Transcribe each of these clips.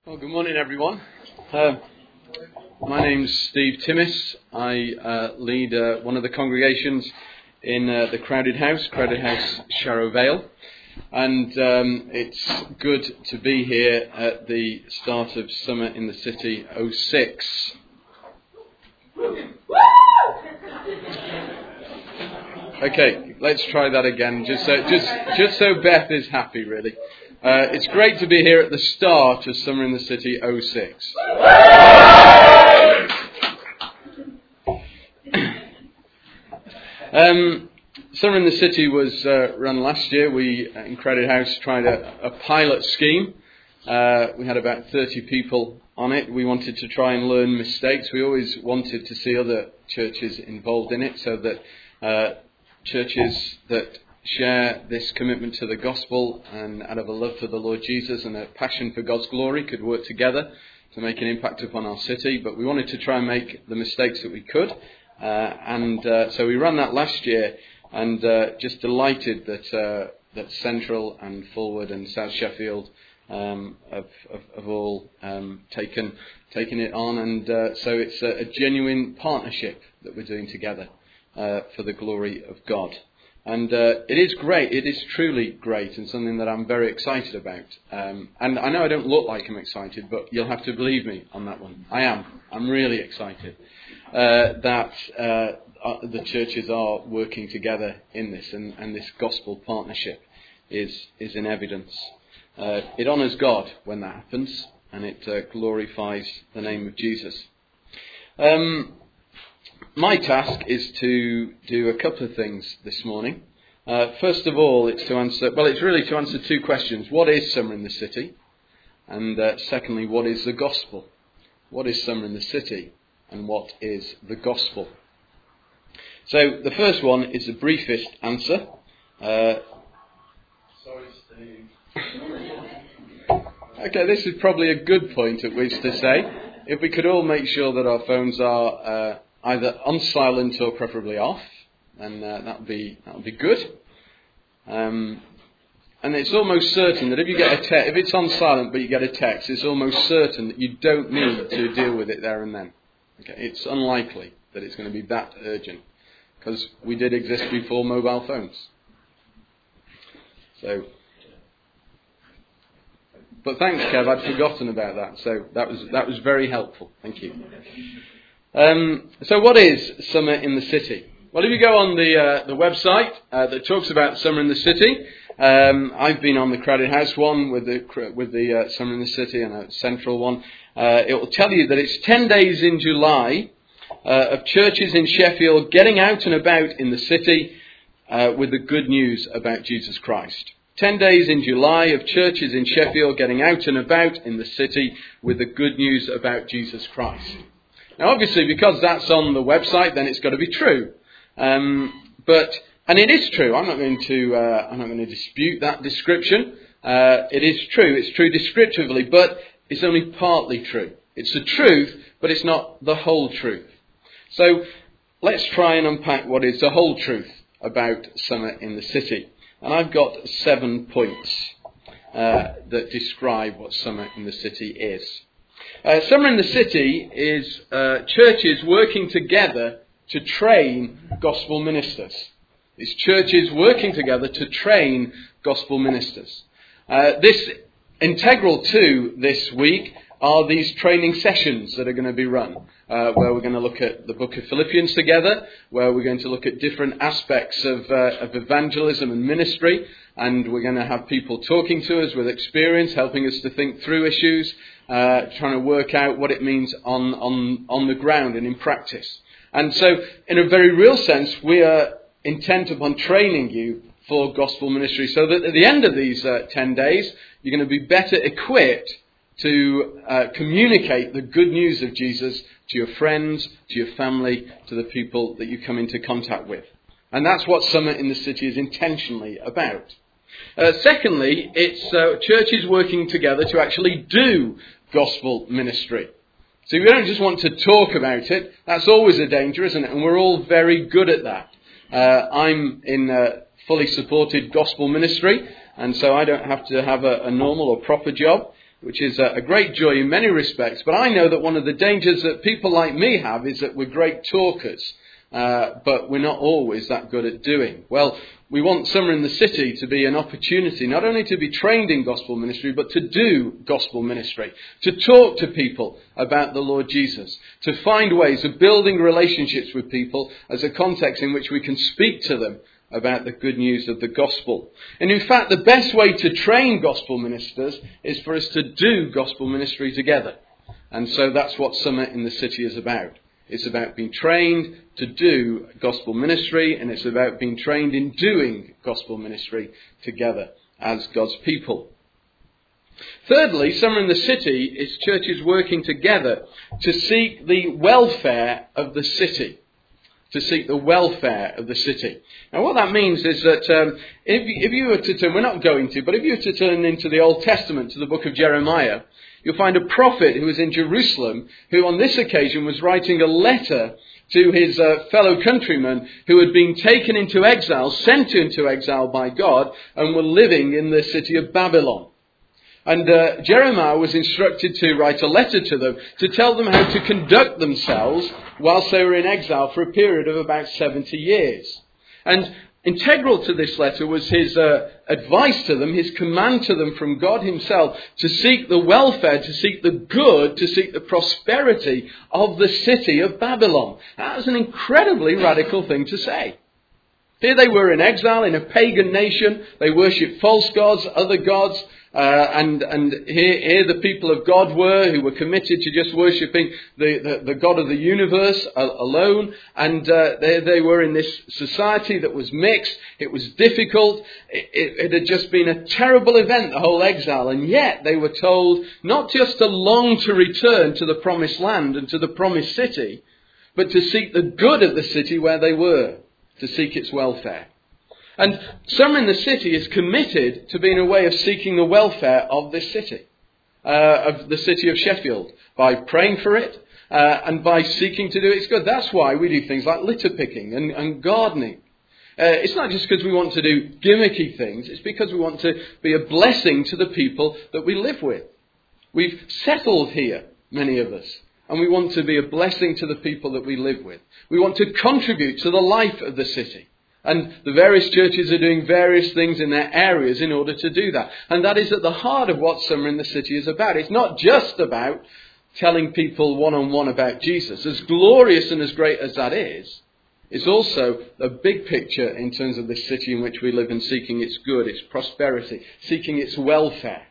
Well, good morning, everyone. My name's Steve Timmis. I lead one of the congregations in the Crowded House Sharrow Vale. And it's good to be here at the start of Summer in the City 06. Okay, let's try that again, just so Beth is happy, really. It's great to be here at the start of Summer in the City 06. Summer in the City was run last year. We, in Crowded House, tried a pilot scheme. We had about 30 people on it. We wanted to try and learn mistakes. We always wanted to see other churches involved in it so that churches that share this commitment to the gospel and out of a love for the Lord Jesus and a passion for God's glory could work together to make an impact upon our city. But we wanted to try and make the mistakes that we could. So we ran that last year, and just delighted that Central and Fulwood and South Sheffield have all taken it on. And so it's a genuine partnership that we're doing together for the glory of God. And it is great. It is truly great, and something that I'm very excited about. And I know I don't look like I'm excited, but you'll have to believe me on that one. I am. I'm really excited that the churches are working together in this, and this gospel partnership is in evidence. It honours God when that happens, and it glorifies the name of Jesus. My task is to do a couple of things this morning. First of all, it's really to answer two questions. What is Summer in the City? And secondly, what is the gospel? What is Summer in the City? And what is the gospel? So the first one is the briefest answer. Sorry, Steve. Okay, this is probably a good point at which to say, if we could all make sure that our phones are either on silent or preferably off, and that would be good. And it's almost certain that if you get if it's on silent but you get a text, it's almost certain that you don't need to deal with it there and then. Okay, it's unlikely that it's going to be that urgent, because we did exist before mobile phones. So, but thanks, Kev. I'd forgotten about that. So that was very helpful. Thank you. So what is Summer in the City? Well, if you go on the website that talks about Summer in the City, I've been on the Crowded House one with the Summer in the City and a Central one. It will tell you that it's 10 days in July of churches in Sheffield getting out and about in the city with the good news about Jesus Christ. 10 days in July of churches in Sheffield getting out and about in the city with the good news about Jesus Christ. Now, obviously, because that's on the website, then it's got to be true. And it is true. I'm not going to dispute that description. It is true. It's true descriptively, but it's only partly true. It's the truth, but it's not the whole truth. So let's try and unpack what is the whole truth about Summer in the City. And I've got 7 points that describe what Summer in the City is. Summer in the City is churches working together to train gospel ministers. It's churches working together to train gospel ministers. This integral to this week are these training sessions that are going to be run, where we're going to look at the book of Philippians together, where we're going to look at different aspects of evangelism and ministry, and we're going to have people talking to us with experience, helping us to think through issues, trying to work out what it means on the ground and in practice. And so, in a very real sense, we are intent upon training you for gospel ministry, so that at the end of these 10 days, you're going to be better equipped to communicate the good news of Jesus to your friends, to your family, to the people that you come into contact with. And that's what Summer in the City is intentionally about. Secondly, it's churches working together to actually do gospel ministry. So we don't just want to talk about it. That's always a danger, isn't it? And we're all very good at that. I'm in fully supported gospel ministry, and so I don't have to have a normal or proper job. which is a great joy in many respects. But I know that one of the dangers that people like me have is that we're great talkers, but we're not always that good at doing. Well, we want Summer in the City to be an opportunity not only to be trained in gospel ministry, but to do gospel ministry, to talk to people about the Lord Jesus, to find ways of building relationships with people as a context in which we can speak to them about the good news of the gospel. And in fact, the best way to train gospel ministers is for us to do gospel ministry together. And so that's what Summer in the City is about. It's about being trained to do gospel ministry, and it's about being trained in doing gospel ministry together as God's people. Thirdly, Summer in the City is churches working together to seek the welfare of the city. To seek the welfare of the city. Now what that means is that if you were to turn, we're not going to, but if you were to turn into the Old Testament to the book of Jeremiah, you'll find a prophet who was in Jerusalem who on this occasion was writing a letter to his fellow countrymen who had been taken into exile, sent into exile by God, and were living in the city of Babylon. And Jeremiah was instructed to write a letter to them to tell them how to conduct themselves whilst they were in exile for a period of about 70 years. And integral to this letter was his advice to them, his command to them from God himself to seek the welfare, to seek the good, to seek the prosperity of the city of Babylon. That was an incredibly radical thing to say. Here they were in exile in a pagan nation. They worshipped false gods, other gods. And here the people of God who were committed to just worshipping the God of the universe alone. And they were in this society that was mixed. It was difficult. It had just been a terrible event, the whole exile. And yet they were told not just to long to return to the promised land and to the promised city, but to seek the good of the city where they were, to seek its welfare. And Summer in the City is committed to being a way of seeking the welfare of this city, of the city of Sheffield, by praying for it and by seeking to do its good. That's why we do things like litter picking and gardening. It's not just because we want to do gimmicky things, it's because we want to be a blessing to the people that we live with. We've settled here, many of us, and we want to be a blessing to the people that we live with. We want to contribute to the life of the city. And the various churches are doing various things in their areas in order to do that. And that is at the heart of what Summer in the City is about. It's not just about telling people one-on-one about Jesus. As glorious and as great as that is, it's also a big picture in terms of this city in which we live and seeking its good, its prosperity, seeking its welfare.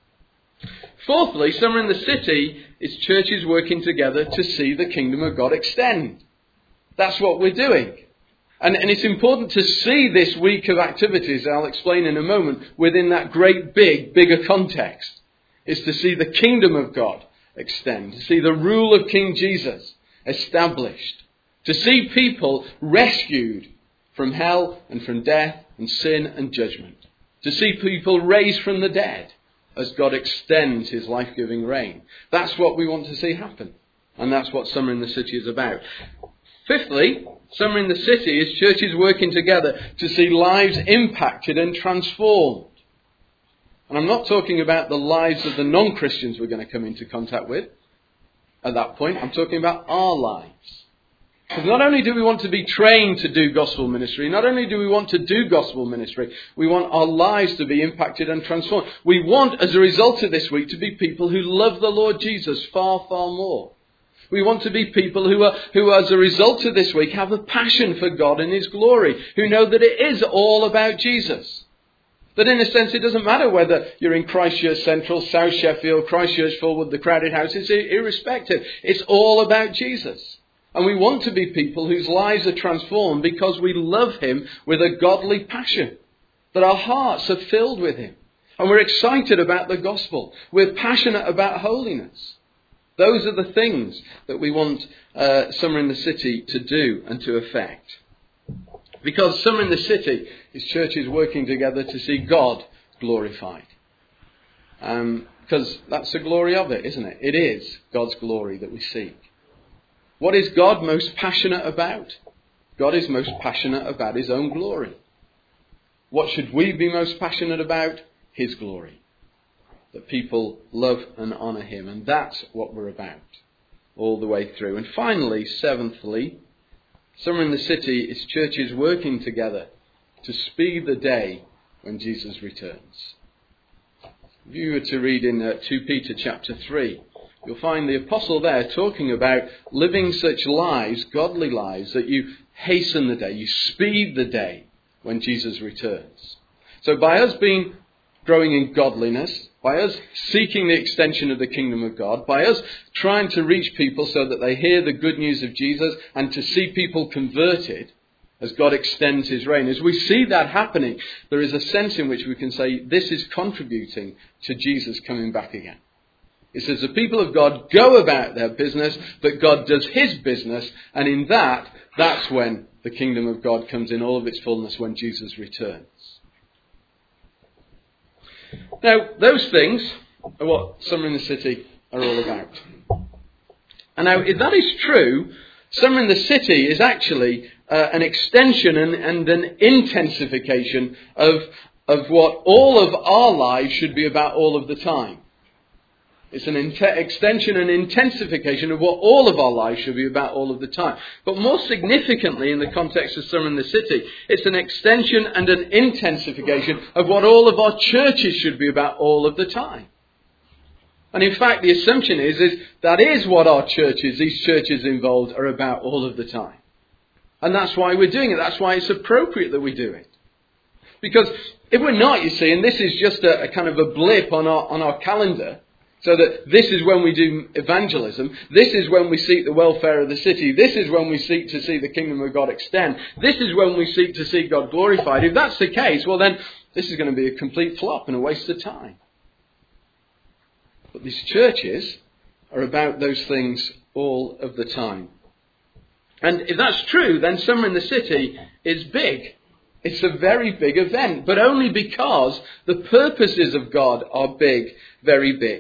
Fourthly, Summer in the City is churches working together to see the kingdom of God extend. That's what we're doing. And it's important to see this week of activities, I'll explain in a moment, within that great bigger context, is to see the kingdom of God extend, to see the rule of King Jesus established, to see people rescued from hell and from death and sin and judgment, to see people raised from the dead as God extends his life-giving reign. That's what we want to see happen. And that's what Summer in the City is about. Fifthly, Summer in the City is churches working together to see lives impacted and transformed. And I'm not talking about the lives of the non-Christians we're going to come into contact with at that point. I'm talking about our lives. Because not only do we want to be trained to do gospel ministry, not only do we want to do gospel ministry, we want our lives to be impacted and transformed. We want, as a result of this week, to be people who love the Lord Jesus far, far more. We want to be people who, as a result of this week, have a passion for God and his glory, who know that it is all about Jesus. That in a sense, it doesn't matter whether you're in Christchurch Central, South Sheffield, Christchurch Forward, the crowded house. It's irrespective. It's all about Jesus. And we want to be people whose lives are transformed because we love him with a godly passion. That our hearts are filled with him. And we're excited about the gospel. We're passionate about holiness. Those are the things that we want Summer in the City to do and to effect. Because Summer in the City is churches working together to see God glorified. Because that's the glory of it, isn't it? It is God's glory that we seek. What is God most passionate about? God is most passionate about his own glory. What should we be most passionate about? His glory. that people love and honour him. And that's what we're about all the way through. And finally, seventhly, Summer in the City is churches working together to speed the day when Jesus returns. If you were to read in 2 Peter chapter 3, you'll find the apostle there talking about living such lives, godly lives, that you hasten the day, you speed the day when Jesus returns. So by us growing in godliness, by us seeking the extension of the kingdom of God, by us trying to reach people so that they hear the good news of Jesus and to see people converted as God extends his reign, as we see that happening, there is a sense in which we can say this is contributing to Jesus coming back again. It says the people of God go about their business, but God does his business, and in that's when the kingdom of God comes in all of its fullness, when Jesus returns. Now, those things are what Summer in the City are all about. And now, if that is true, Summer in the City is actually an extension and an intensification of what all of our lives should be about all of the time. It's an extension and intensification of what all of our lives should be about all of the time. But more significantly, in the context of Summer in the City, it's an extension and an intensification of what all of our churches should be about all of the time. And in fact, the assumption is that is what our churches, these churches involved, are about all of the time. And that's why we're doing it. That's why it's appropriate that we do it. Because if we're not, you see, and this is just a kind of a blip on our calendar, so that this is when we do evangelism, this is when we seek the welfare of the city, this is when we seek to see the kingdom of God extend, this is when we seek to see God glorified. If that's the case, well then, this is going to be a complete flop and a waste of time. But these churches are about those things all of the time. And if that's true, then Summer in the City is big. It's a very big event, but only because the purposes of God are big, very big.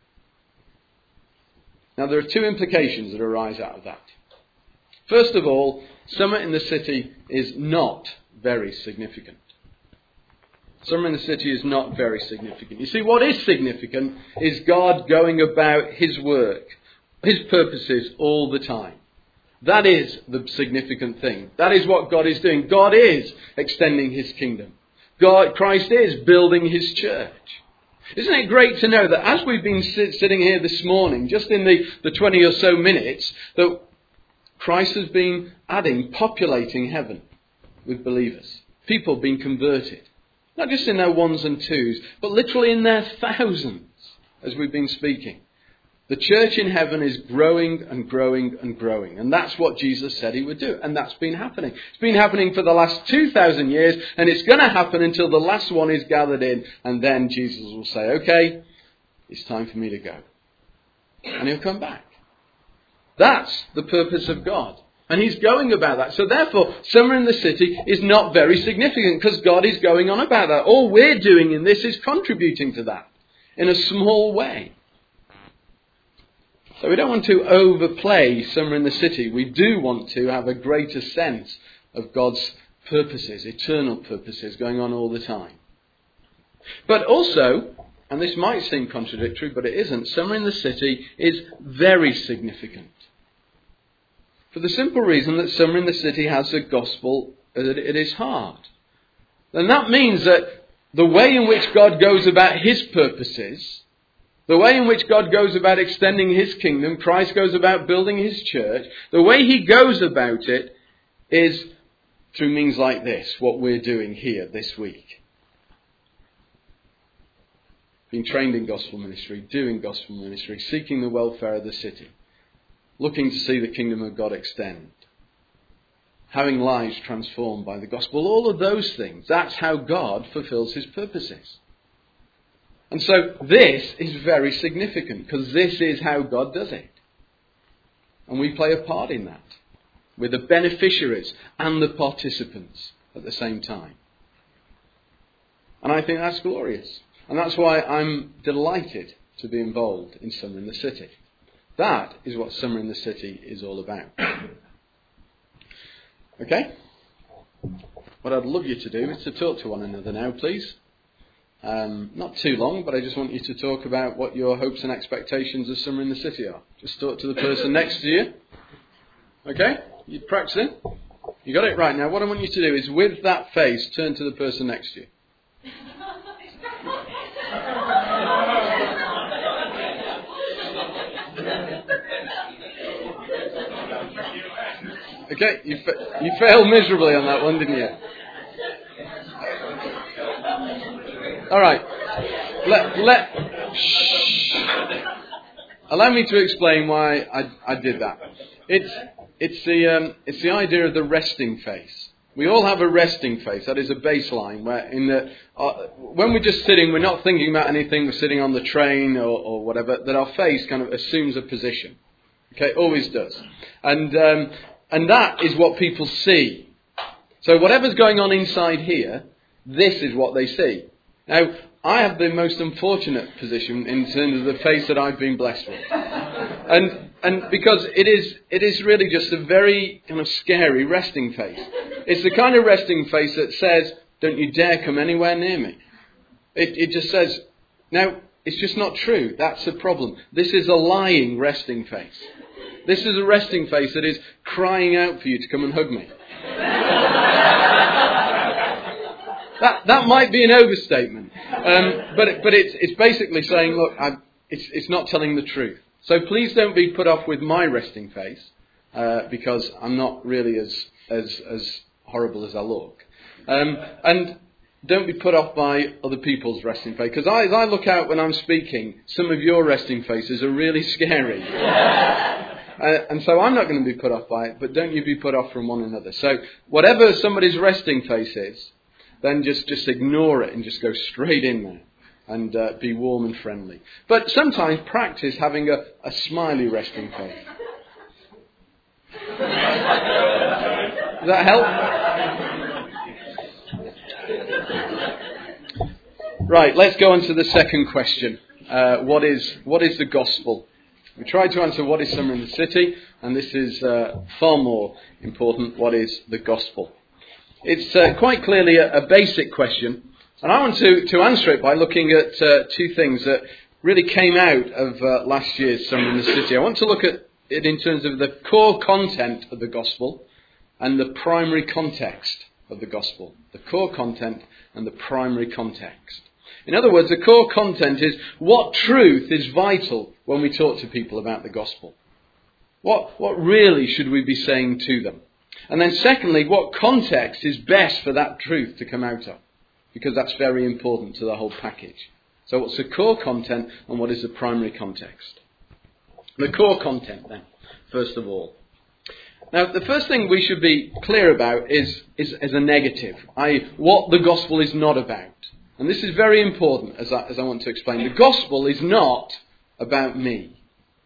Now, there are two implications that arise out of that. First of all, Summer in the City is not very significant. Summer in the City is not very significant. You see, what is significant is God going about his work, his purposes all the time. That is the significant thing. That is what God is doing. God is extending his kingdom. Christ is building his church. Isn't it great to know that as we've been sitting here this morning, just in the 20 or so minutes, that Christ has been populating heaven with believers. People being converted. Not just in their ones and twos, but literally in their thousands, as we've been speaking. The church in heaven is growing and growing and growing. And that's what Jesus said he would do. And that's been happening. It's been happening for the last 2,000 years. And it's going to happen until the last one is gathered in. And then Jesus will say, okay, it's time for me to go. And he'll come back. That's the purpose of God. And he's going about that. So therefore, Summer in the City is not very significant because God is going on about that. All we're doing in this is contributing to that in a small way. So we don't want to overplay Summer in the City. We do want to have a greater sense of God's purposes, eternal purposes, going on all the time. But also, and this might seem contradictory, but it isn't, Summer in the City is very significant. For the simple reason that Summer in the City has the gospel at its heart. And that means that the way in which God goes about his purposes, the way in which God goes about extending his kingdom, Christ goes about building his church, the way he goes about it is through means like this, what we're doing here this week. Being trained in gospel ministry, doing gospel ministry, seeking the welfare of the city, looking to see the kingdom of God extend, having lives transformed by the gospel, all of those things. That's how God fulfills his purposes. And so this is very significant because this is how God does it. And we play a part in that. We're the beneficiaries and the participants at the same time. And I think that's glorious. And that's why I'm delighted to be involved in Summer in the City. That is what Summer in the City is all about. Okay? What I'd love you to do is to talk to one another now, please. Not too long, but I just want you to talk about what your hopes and expectations of summer in the city are. Just talk to the person next to you. Okay? You practicing? You got it right. Now what I want you to do is, with that face, turn to the person next to you. Okay, you failed miserably on that one, didn't you? All right. Allow me to explain why I did that. It's the idea of the resting face. We all have a resting face. That is a baseline where when we're just sitting, we're not thinking about anything. We're sitting on the train or whatever. That our face kind of assumes a position. Okay, always does. And that is what people see. So whatever's going on inside here, this is what they see. Now, I have the most unfortunate position in terms of the face that I've been blessed with. And because it is really just a very kind of scary resting face. It's the kind of resting face that says, don't you dare come anywhere near me. It just says, now, it's just not true. That's the problem. This is a lying resting face. This is a resting face that is crying out for you to come and hug me. That might be an overstatement, but it's basically saying, look, it's not telling the truth. So please don't be put off with my resting face, because I'm not really as horrible as I look, and don't be put off by other people's resting face, because as I look out when I'm speaking, some of your resting faces are really scary. And so I'm not going to be put off by it, but don't you be put off from one another. So whatever somebody's resting face is, then just ignore it and just go straight in there and be warm and friendly. But sometimes practice having a smiley resting face. Does that help? Right, let's go on to the second question. What is the gospel? We tried to answer what is summer in the city, and this is far more important. What is the gospel? It's quite clearly a basic question, and I want to answer it by looking at two things that really came out of last year's Summer in the City. I want to look at it in terms of the core content of the gospel and the primary context of the gospel. The core content and the primary context. In other words, the core content is what truth is vital when we talk to people about the gospel. What really should we be saying to them? And then secondly, what context is best for that truth to come out of? Because that's very important to the whole package. So what's the core content and what is the primary context? The core content then, first of all. Now, the first thing we should be clear about is a negative, i.e. what the gospel is not about. And this is very important as I want to explain. The gospel is not about me.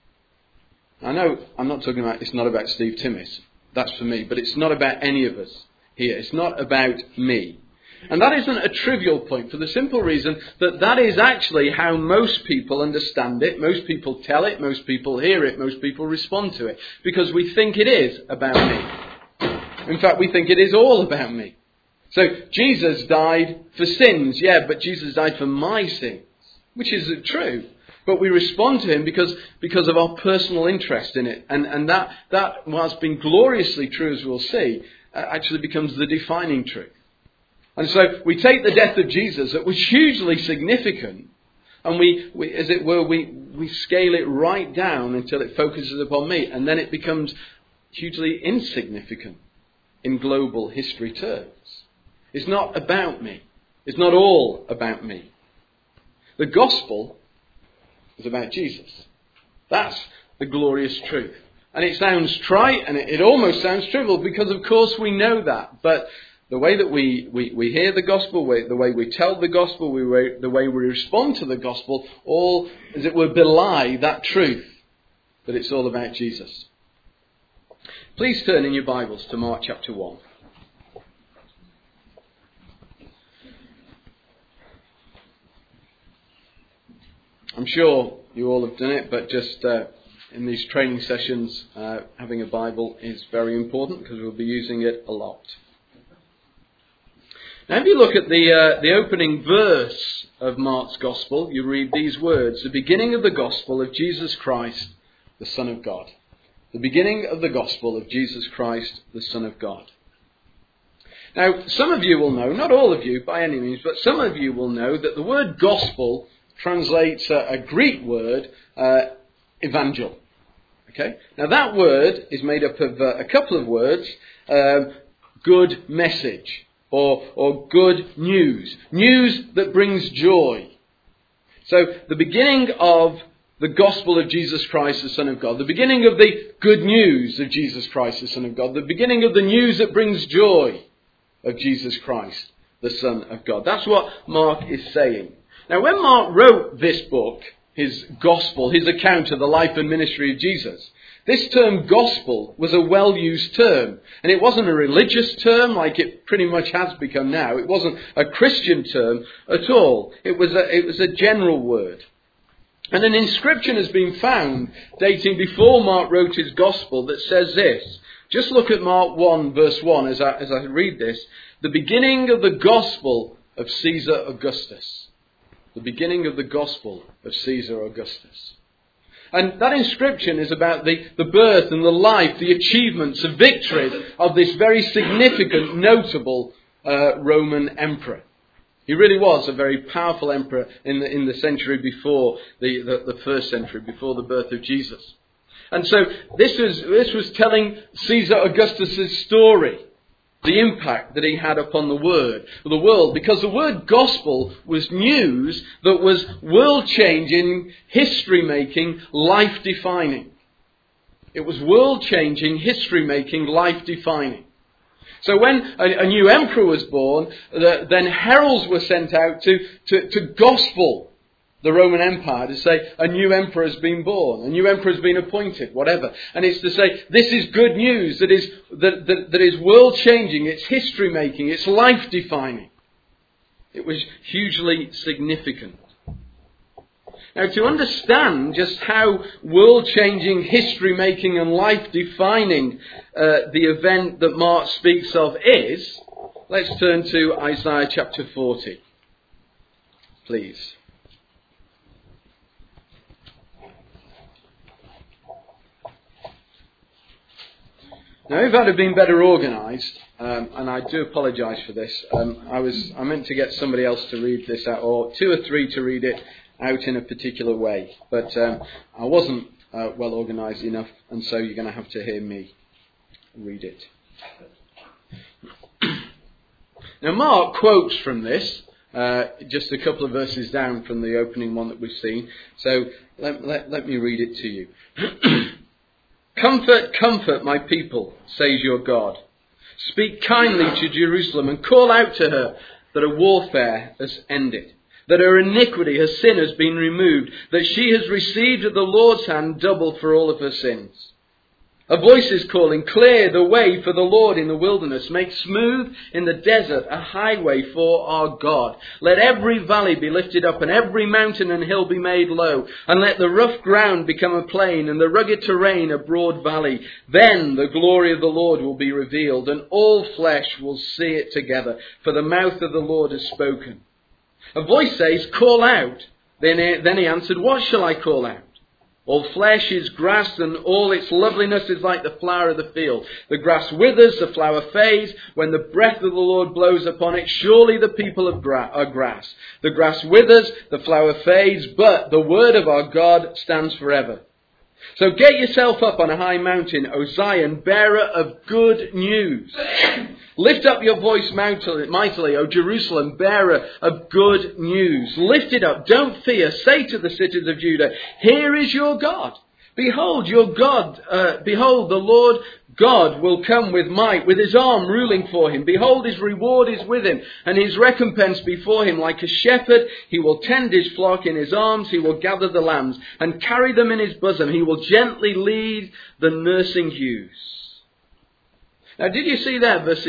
I know I'm not talking about, it's not about Steve Timmis. That's for me. But it's not about any of us here. It's not about me. And that isn't a trivial point for the simple reason that is actually how most people understand it. Most people tell it. Most people hear it. Most people respond to it. Because we think it is about me. In fact, we think it is all about me. So Jesus died for sins. Yeah, but Jesus died for my sins. Which is true. But we respond to him because of our personal interest in it. And that whilst being gloriously true, as we'll see, actually becomes the defining truth. And so we take the death of Jesus that was hugely significant, and we as it were, we scale it right down until it focuses upon me, and then it becomes hugely insignificant in global history terms. It's not about me. It's not all about me. The gospel is about Jesus. That's the glorious truth. And it sounds trite, and it almost sounds trivial, because of course we know that. But the way that we hear the gospel, the way we tell the gospel, the way we respond to the gospel, all, as it were, belie that truth. But it's all about Jesus. Please turn in your Bibles to Mark chapter 1. I'm sure you all have done it, but just in these training sessions, having a Bible is very important because we'll be using it a lot. Now, if you look at the opening verse of Mark's Gospel, you read these words: the beginning of the Gospel of Jesus Christ, the Son of God. The beginning of the Gospel of Jesus Christ, the Son of God. Now, some of you will know, not all of you by any means, but some of you will know that the word gospel translates a Greek word, evangel. Okay? Now, that word is made up of a couple of words, good message, or good news. News that brings joy. So, the beginning of the gospel of Jesus Christ, the Son of God. The beginning of the good news of Jesus Christ, the Son of God. The beginning of the news that brings joy of Jesus Christ, the Son of God. That's what Mark is saying. Now, when Mark wrote this book, his gospel, his account of the life and ministry of Jesus, this term gospel was a well-used term. And it wasn't a religious term like it pretty much has become now. It wasn't a Christian term at all. It was a general word. And an inscription has been found dating before Mark wrote his gospel that says this. Just look at Mark 1 verse 1 as I read this. The beginning of the gospel of Caesar Augustus. The beginning of the gospel of Caesar Augustus. And that inscription is about the birth and the life, the achievements, the victories of this very significant, notable Roman emperor. He really was a very powerful emperor in the century before, the first century, before the birth of Jesus. And so this was telling Caesar Augustus' story, the impact that he had upon the world, because the word gospel was news that was world-changing, history-making, life-defining. It was world-changing, history-making, life-defining. So when a new emperor was born, then heralds were sent out to gospel the Roman Empire, to say a new emperor has been born, a new emperor has been appointed, whatever. And it's to say this is good news that is world-changing, it's history-making, it's life-defining. It was hugely significant. Now, to understand just how world-changing, history-making and life-defining the event that Mark speaks of is, let's turn to Isaiah chapter 40, please. Now, if I'd have been better organised, and I do apologise for this, I meant to get somebody else to read this out, or two or three to read it out in a particular way. But I wasn't well organised enough, and so you're going to have to hear me read it. Now, Mark quotes from this, just a couple of verses down from the opening one that we've seen. So let me read it to you. Comfort, comfort my people, says your God. Speak kindly to Jerusalem and call out to her that her warfare has ended, that her iniquity, her sin has been removed, that she has received at the Lord's hand double for all of her sins. A voice is calling, clear the way for the Lord in the wilderness. Make smooth in the desert a highway for our God. Let every valley be lifted up and every mountain and hill be made low. And let the rough ground become a plain and the rugged terrain a broad valley. Then the glory of the Lord will be revealed and all flesh will see it together. For the mouth of the Lord has spoken. A voice says, call out. Then he answered, what shall I call out? All flesh is grass, and all its loveliness is like the flower of the field. The grass withers, the flower fades. When the breath of the Lord blows upon it, surely the people are grass. The grass withers, the flower fades, but the word of our God stands forever. So get yourself up on a high mountain, O Zion, bearer of good news. Lift up your voice mightily, O Jerusalem, bearer of good news. Lift it up, don't fear. Say to the cities of Judah, here is your God. Behold, your God, behold, the Lord God will come with might, with his arm ruling for him. Behold, his reward is with him, and his recompense before him. Like a shepherd, he will tend his flock in his arms. He will gather the lambs and carry them in his bosom. He will gently lead the nursing ewes. Now, did you see that, verse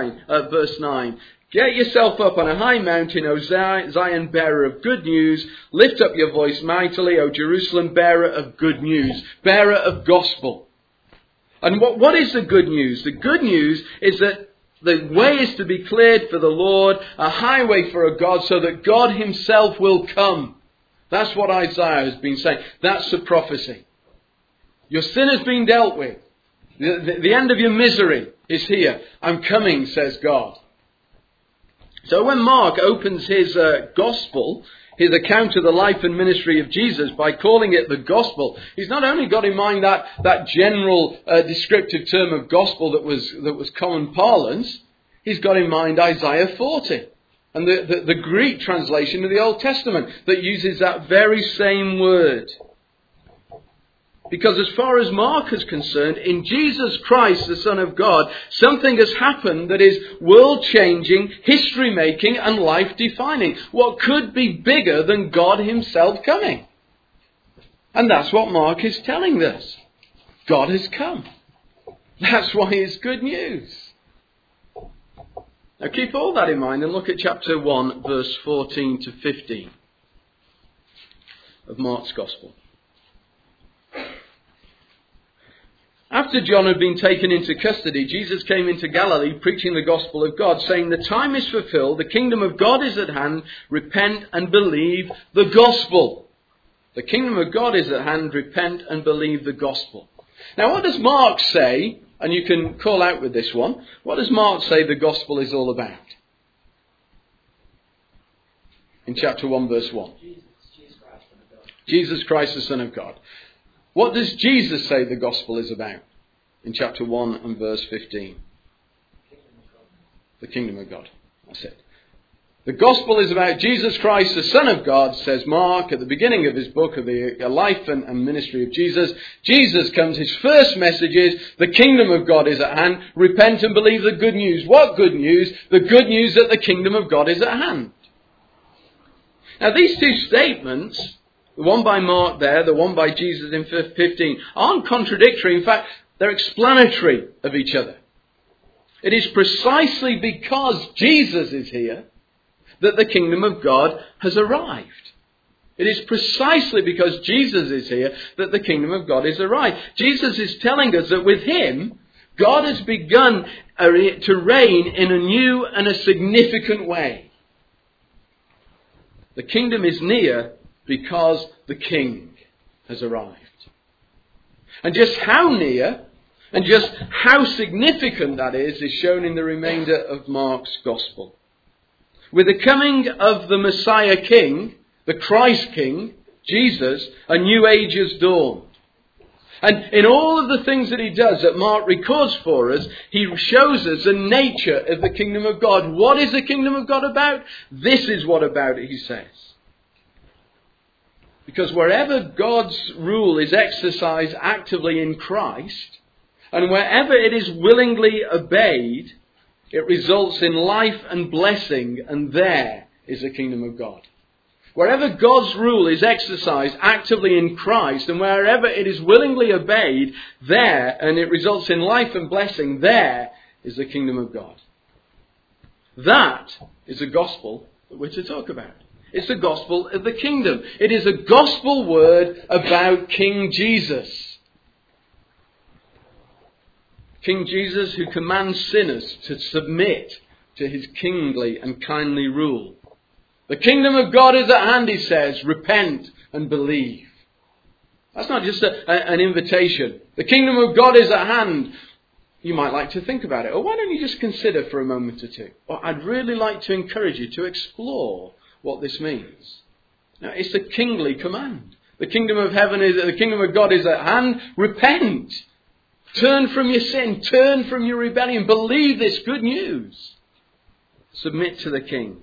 9? Get yourself up on a high mountain, O Zion, bearer of good news. Lift up your voice mightily, O Jerusalem, bearer of good news, bearer of gospel. And what is the good news? The good news is that The way is to be cleared for the Lord, a highway for a God, so that God himself will come. That's what Isaiah has been saying. That's the prophecy. Your sin has been dealt with. The end of your misery is here. I'm coming, says God. So when Mark opens his gospel, his account of the life and ministry of Jesus, by calling it the gospel, he's not only got in mind that general descriptive term of gospel that was common parlance, he's got in mind Isaiah 40 and the Greek translation of the Old Testament that uses that very same word. Because as far as Mark is concerned, in Jesus Christ, the Son of God, something has happened that is world-changing, history-making and life-defining. What could be bigger than God himself coming? And that's what Mark is telling us. God has come. That's why it's good news. Now keep all that in mind and look at chapter 1, verse 14 to 15 of Mark's Gospel. After John had been taken into custody, Jesus came into Galilee preaching the gospel of God, saying, "The time is fulfilled, the kingdom of God is at hand, repent and believe the gospel." The kingdom of God is at hand, repent and believe the gospel. Now what does Mark say, and you can call out with this one, what does Mark say the gospel is all about? In chapter 1 verse 1. Jesus Christ the Son of God. What does Jesus say the gospel is about? In chapter 1 and verse 15. The kingdom of God. That's it. The gospel is about Jesus Christ, the Son of God, says Mark at the beginning of his book of the life and ministry of Jesus. Jesus comes, his first message is, the kingdom of God is at hand, repent and believe the good news. What good news? The good news that the kingdom of God is at hand. Now these two statements, the one by Mark there, the one by Jesus in 15, aren't contradictory. In fact, they're explanatory of each other. It is precisely because Jesus is here that the kingdom of God has arrived. It is precisely because Jesus is here that the kingdom of God is arrived. Jesus is telling us that with him, God has begun to reign in a new and a significant way. The kingdom is near because the King has arrived. And just how near and just how significant that is shown in the remainder of Mark's Gospel. With the coming of the Messiah King, the Christ King, Jesus, a new age has dawned. And in all of the things that he does that Mark records for us, he shows us the nature of the kingdom of God. What is the kingdom of God about? This is what about it, he says. Because wherever God's rule is exercised actively in Christ, and wherever it is willingly obeyed, it results in life and blessing, and there is the kingdom of God. Wherever God's rule is exercised actively in Christ, and wherever it is willingly obeyed, there, and it results in life and blessing, there is the kingdom of God. That is the gospel that we're to talk about. It's the gospel of the kingdom. It is a gospel word about King Jesus. King Jesus who commands sinners to submit to his kingly and kindly rule. The kingdom of God is at hand, he says. Repent and believe. That's not just an invitation. The kingdom of God is at hand. You might like to think about it. Or why don't you just consider for a moment or two? Or I'd really like to encourage you to explore what this means. Now, it's a kingly command. The kingdom of heaven the kingdom of God is at hand. Repent. Turn from your sin. Turn from your rebellion. Believe this good news. Submit to the King.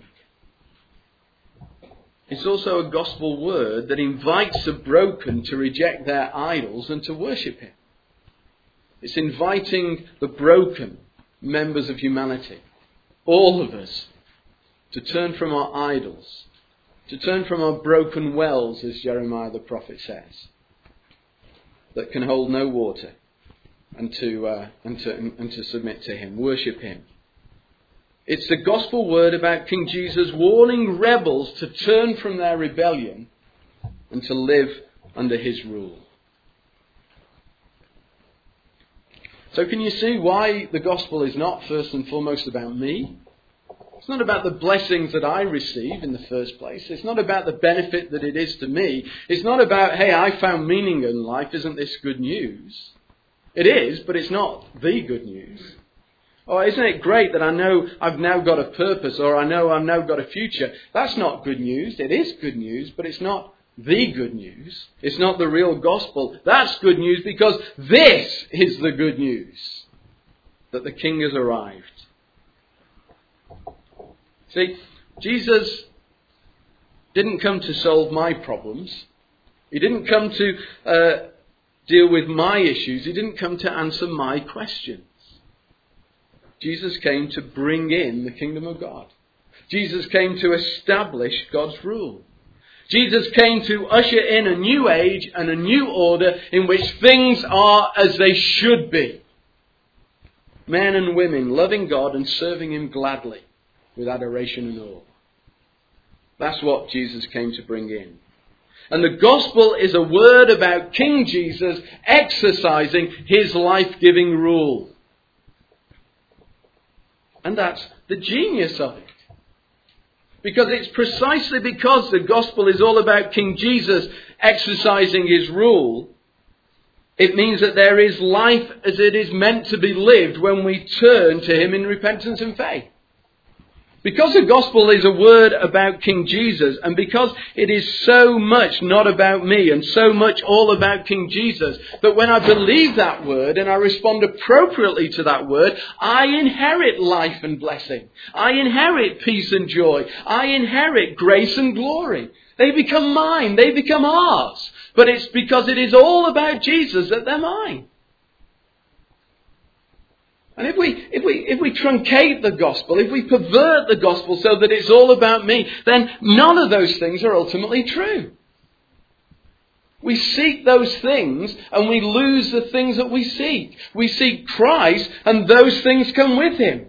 It's also a gospel word that invites the broken to reject their idols and to worship him. It's inviting the broken members of humanity, all of us, to turn from our idols, to turn from our broken wells, as Jeremiah the prophet says, that can hold no water, and to submit to him, worship him. It's the gospel word about King Jesus warning rebels to turn from their rebellion and to live under his rule. So can you see why the gospel is not first and foremost about me? It's not about the blessings that I receive in the first place. It's not about the benefit that it is to me. It's not about, hey, I found meaning in life. Isn't this good news? It is, but it's not the good news. Oh, isn't it great that I know I've now got a purpose, or I know I've now got a future? That's not good news. It is good news, but it's not the good news. It's not the real gospel. That's good news because this is the good news, that the King has arrived. See, Jesus didn't come to solve my problems. He didn't come to deal with my issues. He didn't come to answer my questions. Jesus came to bring in the kingdom of God. Jesus came to establish God's rule. Jesus came to usher in a new age and a new order in which things are as they should be. Men and women loving God and serving Him gladly with adoration and awe. That's what Jesus came to bring in. And the gospel is a word about King Jesus exercising His life-giving rule. And that's the genius of it. Because it's precisely because the gospel is all about King Jesus exercising His rule, it means that there is life as it is meant to be lived when we turn to Him in repentance and faith. Because the gospel is a word about King Jesus, and because it is so much not about me and so much all about King Jesus, that when I believe that word and I respond appropriately to that word, I inherit life and blessing. I inherit peace and joy. I inherit grace and glory. They become mine. They become ours. But it's because it is all about Jesus that they're mine. And if we truncate the gospel, if we pervert the gospel so that it's all about me, then none of those things are ultimately true. We seek those things and we lose the things that we seek. We seek Christ and those things come with Him.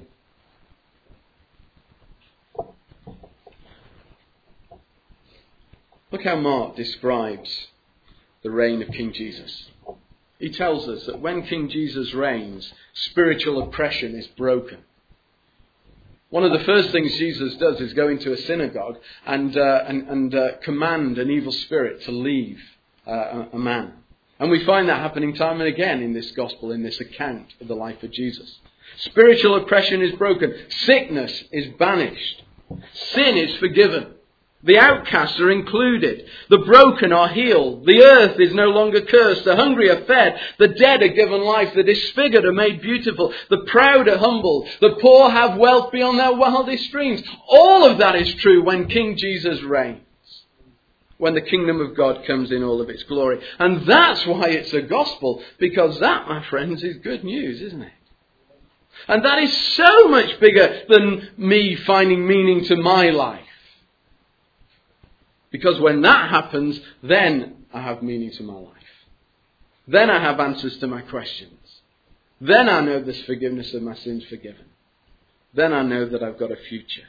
Look how Mark describes the reign of King Jesus. He tells us that when King Jesus reigns, spiritual oppression is broken. One of the first things Jesus does is go into a synagogue and command an evil spirit to leave a man. And we find that happening time and again in this gospel, in this account of the life of Jesus. Spiritual oppression is broken. Sickness is banished. Sin is forgiven. The outcasts are included. The broken are healed. The earth is no longer cursed. The hungry are fed. The dead are given life. The disfigured are made beautiful. The proud are humbled. The poor have wealth beyond their wildest dreams. All of that is true when King Jesus reigns. When the kingdom of God comes in all of its glory. And that's why it's a gospel. Because that, my friends, is good news, isn't it? And that is so much bigger than me finding meaning to my life. Because when that happens, then I have meaning to my life. Then I have answers to my questions. Then I know there's forgiveness of my sins forgiven. Then I know that I've got a future.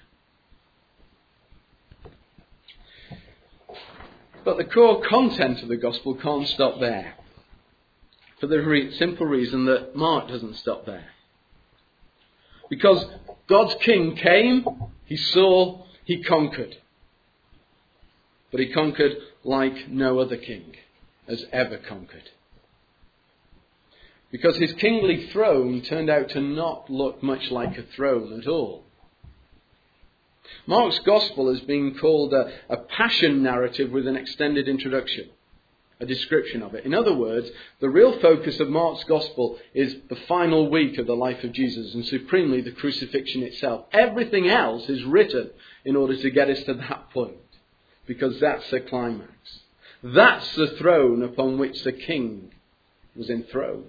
But the core content of the gospel can't stop there. For the simple reason that Mark doesn't stop there. Because God's King came, He saw, He conquered. But He conquered like no other king has ever conquered. Because His kingly throne turned out to not look much like a throne at all. Mark's gospel has been called a passion narrative with an extended introduction, a description of it. In other words, the real focus of Mark's gospel is the final week of the life of Jesus and supremely the crucifixion itself. Everything else is written in order to get us to that point. Because that's the climax. That's the throne upon which the king was enthroned.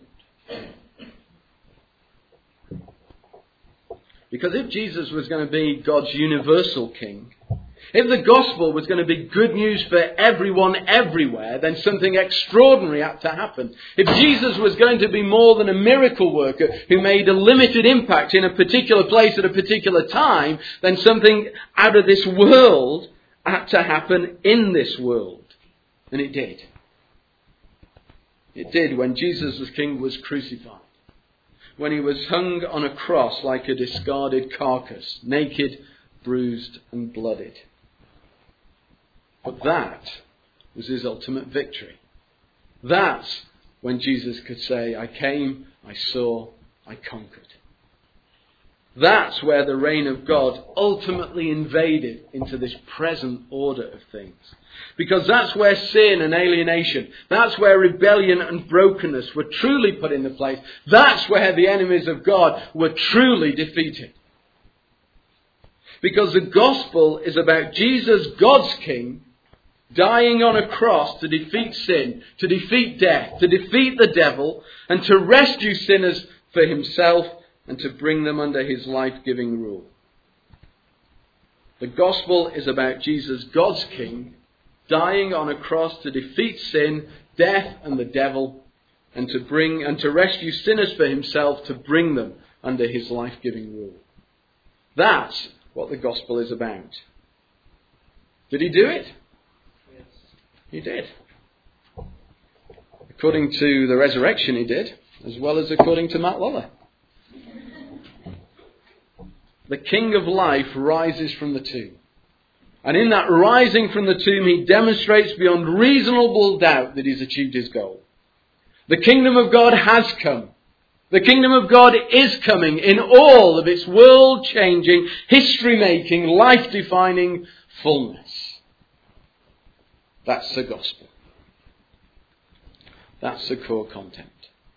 Because if Jesus was going to be God's universal king, if the gospel was going to be good news for everyone everywhere, then something extraordinary had to happen. If Jesus was going to be more than a miracle worker who made a limited impact in a particular place at a particular time, then something out of this world had to happen in this world. And it did. It did when Jesus the King was crucified. when he was hung on a cross like a discarded carcass, naked, bruised and bloodied. But that was his ultimate victory. That's when Jesus could say, I came, I saw, I conquered. That's where the reign of God ultimately invaded into this present order of things. Because that's where sin and alienation, that's where rebellion and brokenness were truly put into place. That's where the enemies of God were truly defeated. Because the gospel is about Jesus, God's King, dying on a cross to defeat sin, to defeat death, to defeat the devil, and to rescue sinners for himself and to bring them under his life-giving rule. The gospel is about Jesus, God's King, dying on a cross to defeat sin, death and the devil, and to rescue sinners for himself, to bring them under his life-giving rule. That's what the gospel is about. Did he do it? Yes. He did. According to the resurrection, he did, as well as according to Matt Lawler. The King of life rises from the tomb. And in that rising from the tomb, he demonstrates beyond reasonable doubt that he's achieved his goal. The kingdom of God has come. The kingdom of God is coming in all of its world-changing, history-making, life-defining fullness. That's the gospel. That's the core content.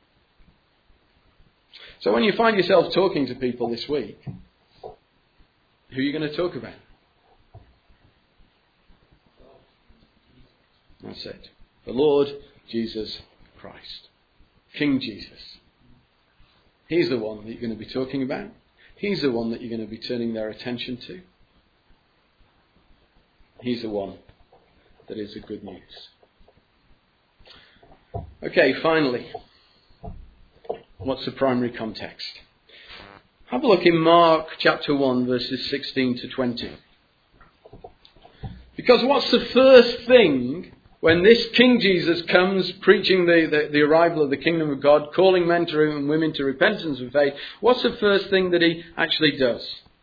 So when you find yourself talking to people this week, who are you going to talk about? That's it. The Lord Jesus Christ. King Jesus. He's the one that you're going to be talking about. He's the one that you're going to be turning their attention to. He's the one that is the good news. Okay, finally, what's the primary context? Have a look in Mark chapter 1, verses 16 to 20. Because what's the first thing when this King Jesus comes preaching the arrival of the kingdom of God, calling men and women to repentance and faith, what's the first thing that he actually does?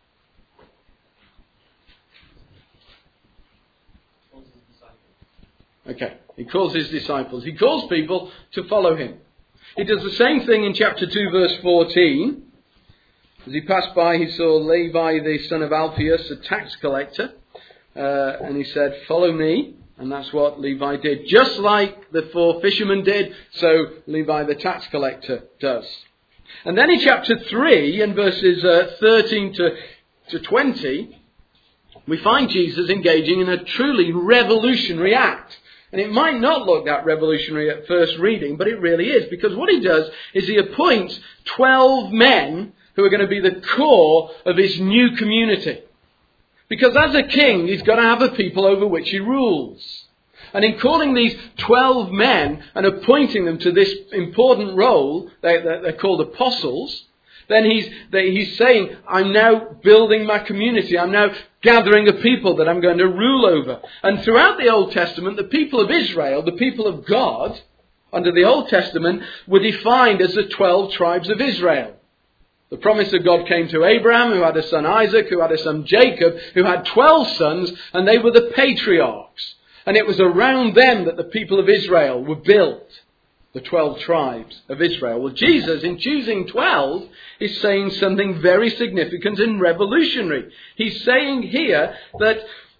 Okay, he calls his disciples. He calls people to follow him. He does the same thing in chapter 2, verse 14. As he passed by, he saw Levi, the son of Alphaeus, a tax collector. And he said, follow me. And that's what Levi did. Just like the 4 fishermen did, so Levi the tax collector does. And then in chapter 3, in verses 13 to 20, we find Jesus engaging in a truly revolutionary act. And it might not look that revolutionary at first reading, but it really is. Because what he does is he appoints 12 men who are going to be the core of his new community. Because as a king, he's got to have a people over which he rules. And in calling these 12 men and appointing them to this important role, they're called apostles, then he's saying, I'm now building my community. I'm now gathering a people that I'm going to rule over. And throughout the Old Testament, the people of Israel, the people of God, under the Old Testament, were defined as the 12 tribes of Israel. The promise of God came to Abraham, who had a son Isaac, who had a son Jacob, who had 12 sons, and they were the patriarchs. And it was around them that the people of Israel were built, the 12 tribes of Israel. Well, Jesus, in choosing 12, is saying something very significant and revolutionary. He's saying here that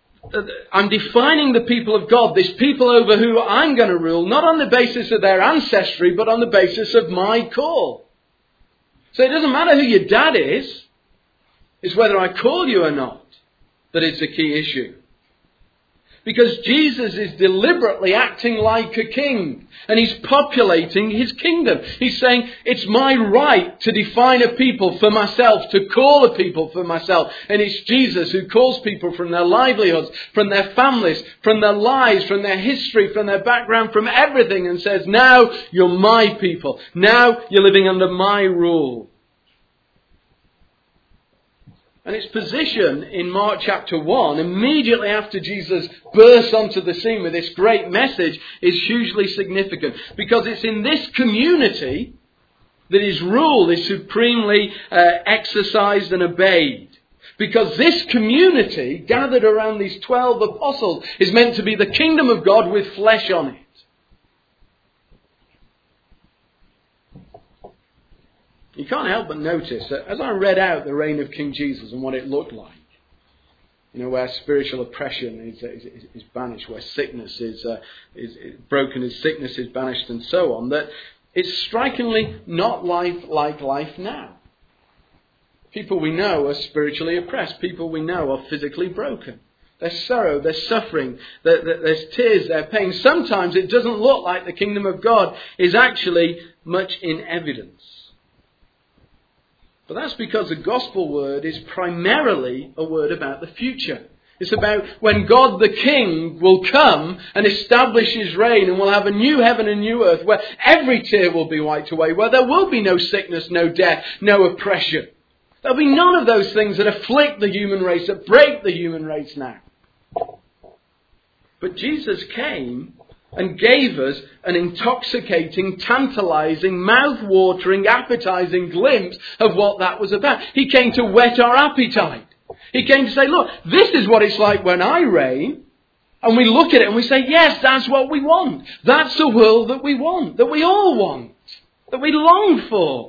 I'm defining the people of God, this people over who I'm going to rule, not on the basis of their ancestry, but on the basis of my call. So it doesn't matter who your dad is. It's whether I call you or not that is the key issue. Because Jesus is deliberately acting like a king. And he's populating his kingdom. He's saying, it's my right to define a people for myself, to call a people for myself. And it's Jesus who calls people from their livelihoods, from their families, from their lives, from their history, from their background, from everything, and says, now you're my people. Now you're living under my rule. And its position in Mark chapter 1, immediately after Jesus bursts onto the scene with this great message, is hugely significant. Because it's in this community that his rule is supremely exercised and obeyed. Because this community, gathered around these 12 apostles, is meant to be the kingdom of God with flesh on it. You can't help but notice that as I read out the reign of King Jesus and what it looked like, where spiritual oppression is banished, where sickness is broken, as sickness is banished and so on, that it's strikingly not life like life now. People we know are spiritually oppressed. People we know are physically broken. There's sorrow, there's suffering, there's tears, there's pain. Sometimes it doesn't look like the kingdom of God is actually much in evidence. But that's because the gospel word is primarily a word about the future. It's about when God the King will come and establish his reign, and we'll have a new heaven and new earth where every tear will be wiped away, where there will be no sickness, no death, no oppression. There'll be none of those things that afflict the human race, that break the human race now. But Jesus came and gave us an intoxicating, tantalizing, mouth-watering, appetizing glimpse of what that was about. He came to whet our appetite. He came to say, look, this is what it's like when I reign. And we look at it and we say, yes, that's what we want. That's the world that we want, that we all want, that we long for.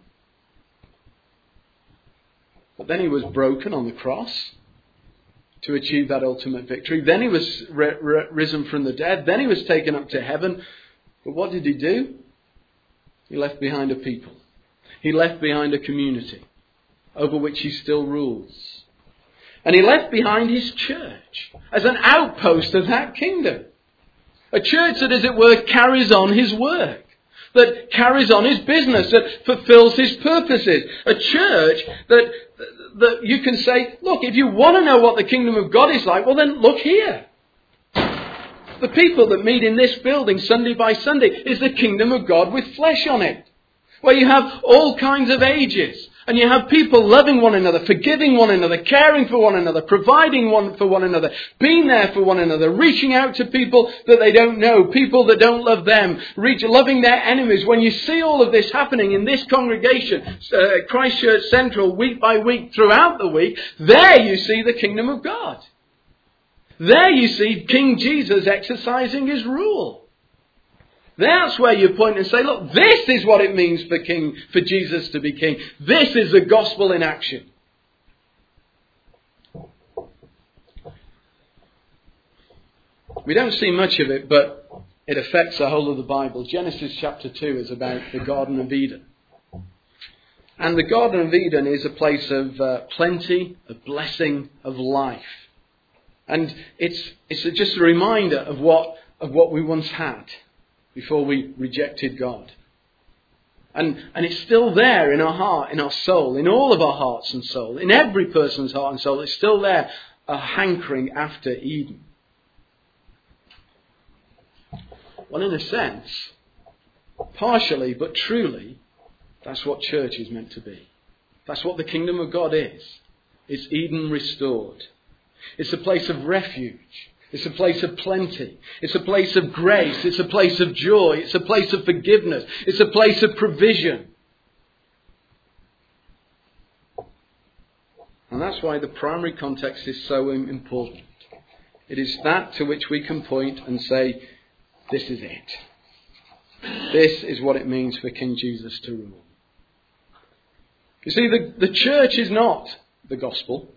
But then he was broken on the cross to achieve that ultimate victory. Then he was risen from the dead. Then he was taken up to heaven. But what did he do? He left behind a people. He left behind a community over which he still rules. And he left behind his church as an outpost of that kingdom. A church that, as it were, carries on his work, that carries on his business, that fulfills his purposes. A church that you can say, look, if you want to know what the kingdom of God is like, well then look here. The people that meet in this building Sunday by Sunday is the kingdom of God with flesh on it. Where you have all kinds of ages. And you have people loving one another, forgiving one another, caring for one another, providing for one another, being there for one another, reaching out to people that they don't know, people that don't love them, loving their enemies. When you see all of this happening in this congregation, Christchurch Central, week by week, throughout the week, there you see the kingdom of God. There you see King Jesus exercising his rule. That's where you point and say, look, this is what it means for Jesus to be king. This is the gospel in action. We don't see much of it, but it affects the whole of the Bible. Genesis chapter 2 is about the Garden of Eden. And the Garden of Eden is a place of plenty, of blessing, of life. And it's just a reminder of what we once had before we rejected God. And it's still there in our heart, in our soul, in all of our hearts and soul, in every person's heart and soul. It's still there, a hankering after Eden. Well, in a sense, partially but truly, that's what church is meant to be. That's what the kingdom of God is. It's Eden restored. It's a place of refuge. It's a place of plenty. It's a place of grace. It's a place of joy. It's a place of forgiveness. It's a place of provision. And that's why the primary context is so important. It is that to which we can point and say, this is it. This is what it means for King Jesus to rule. You see, the church is not the gospel.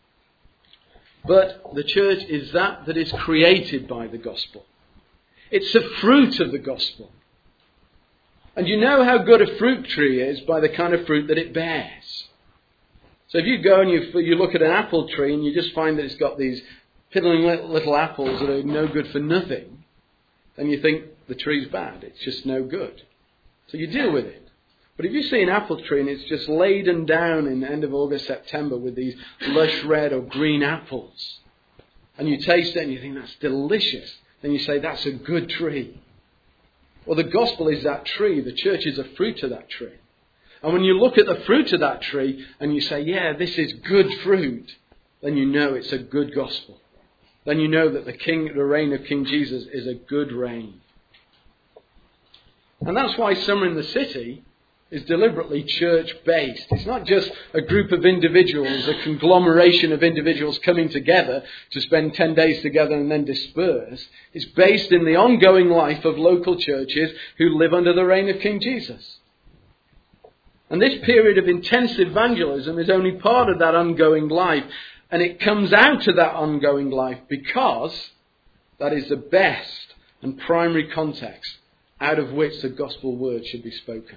But the church is that is created by the gospel. It's the fruit of the gospel. And you know how good a fruit tree is by the kind of fruit that it bears. So if you go and you look at an apple tree and you just find that it's got these piddling little apples that are no good for nothing, then you think the tree's bad. It's just no good. So you deal with it. But if you see an apple tree and it's just laden down in the end of August, September with these lush red or green apples, and you taste it and you think that's delicious, then you say that's a good tree. Well, the gospel is that tree. The church is a fruit of that tree. And when you look at the fruit of that tree and you say, yeah, this is good fruit, then you know it's a good gospel. Then you know that the reign of King Jesus is a good reign. And that's why Summer in the City is deliberately church-based. It's not just a group of individuals, a conglomeration of individuals coming together to spend 10 days together and then disperse. It's based in the ongoing life of local churches who live under the reign of King Jesus. And this period of intense evangelism is only part of that ongoing life. And it comes out of that ongoing life because that is the best and primary context out of which the gospel word should be spoken.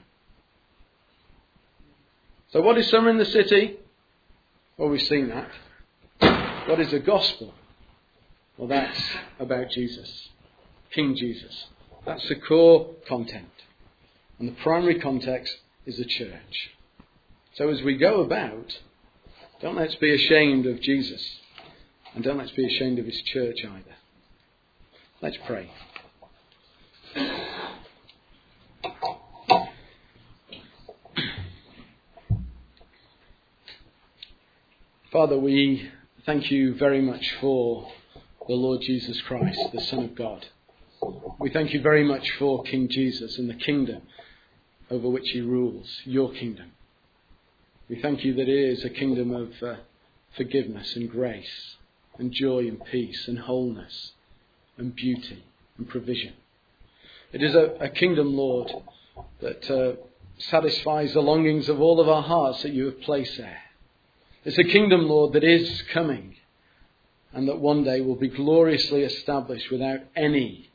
So what is summer in the city? Well, we've seen that. What is the gospel? Well, that's about Jesus. King Jesus. That's the core content. And the primary context is the church. So as we go about, don't let's be ashamed of Jesus. And don't let's be ashamed of his church either. Let's pray. Father, we thank you very much for the Lord Jesus Christ, the Son of God. We thank you very much for King Jesus and the kingdom over which he rules, your kingdom. We thank you that it is a kingdom of forgiveness and grace and joy and peace and wholeness and beauty and provision. It is a kingdom, Lord, that satisfies the longings of all of our hearts that you have placed there. It's a kingdom, Lord, that is coming and that one day will be gloriously established without anything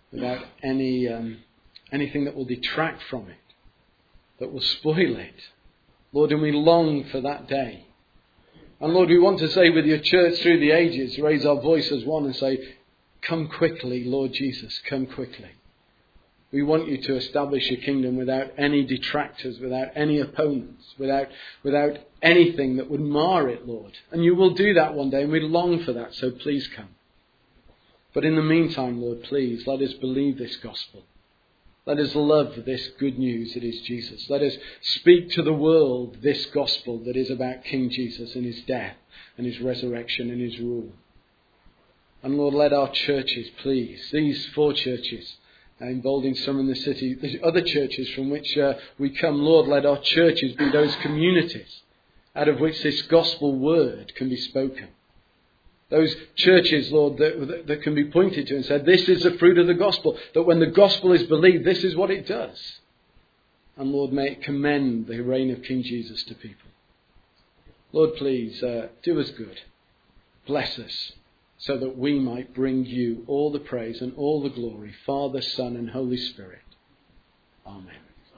that will detract from it, that will spoil it. Lord, and we long for that day. And Lord, we want to say with your church through the ages, raise our voice as one and say, come quickly, Lord Jesus, come quickly. We want you to establish your kingdom without any detractors, without any opponents, without anything that would mar it, Lord. And you will do that one day, and we long for that, so please come. But in the meantime, Lord, please, let us believe this gospel. Let us love this good news that is Jesus. Let us speak to the world this gospel that is about King Jesus and his death and his resurrection and his rule. And Lord, let our churches, please, these 4 churches, involved in some in the city, the other churches from which we come, Lord, let our churches be those communities out of which this gospel word can be spoken. Those churches, Lord, that can be pointed to and said, this is the fruit of the gospel, that when the gospel is believed, this is what it does. And Lord, may it commend the reign of King Jesus to people. Lord, please, do us good. Bless us, so that we might bring you all the praise and all the glory, Father, Son, and Holy Spirit. Amen.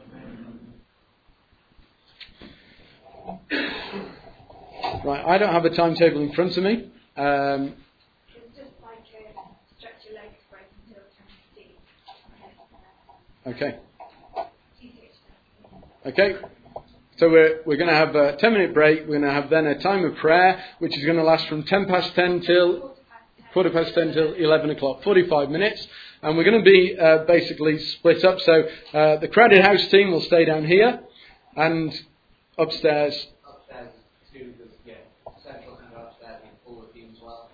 Right, I don't have a timetable in front of me. It's just like stretch your legs break until 10:15. Okay. Okay. So we're going to have a 10-minute break. We're going to have then a time of prayer, which is going to last from 10 past 10 till 10:15 till 11 o'clock, 45 minutes. And we're going to be basically split up. So the Crowded House team will stay down here, and upstairs. Upstairs too, because Central can go upstairs and all the team as well.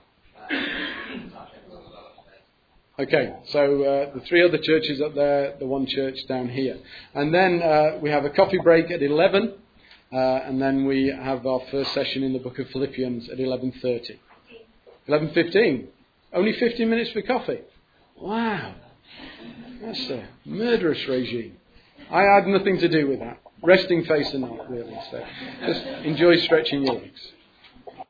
Okay, so the 3 other churches up there, the 1 church down here. And then we have a coffee break at 11, and then we have our first session in the book of Philippians at 11:30. 11:15. Only 15 minutes for coffee. Wow. That's a murderous regime. I had nothing to do with that. Resting face or not, really. So just enjoy stretching your legs.